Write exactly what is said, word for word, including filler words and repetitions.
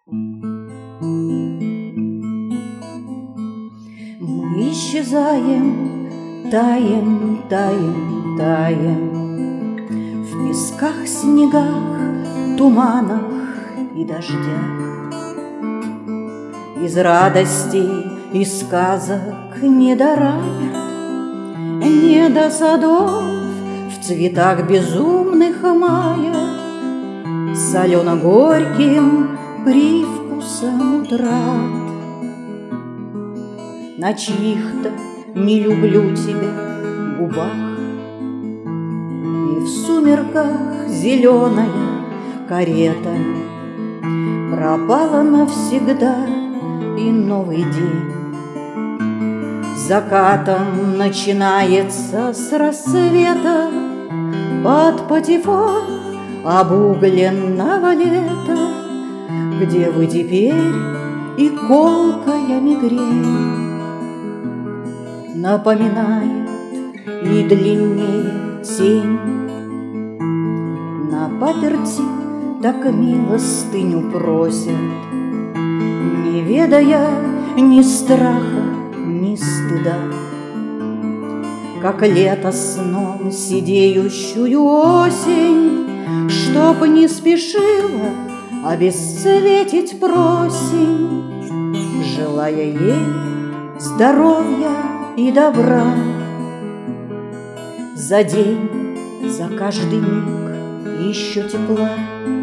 Мы исчезаем, таем, таем, таем в песках, снегах, туманах и дождях. Из радостей и сказок не до рая, не до садов в цветах безумных мая, солено-горьким привкусом утрат. На чьих-то «не люблю тебя» губах и в сумерках зеленая карета пропала навсегда, и новый день закатом начинается с рассвета под патефон обугленного лета, где вы теперь и колкая мигрень напоминает и длиннее тень. На паперти так милостыню просят, не ведая ни страха, ни стыда, как лето сном сидеющую осень, чтоб не спешила обесцветить просень, желая ей здоровья и добра. За день, за каждый миг еще тепла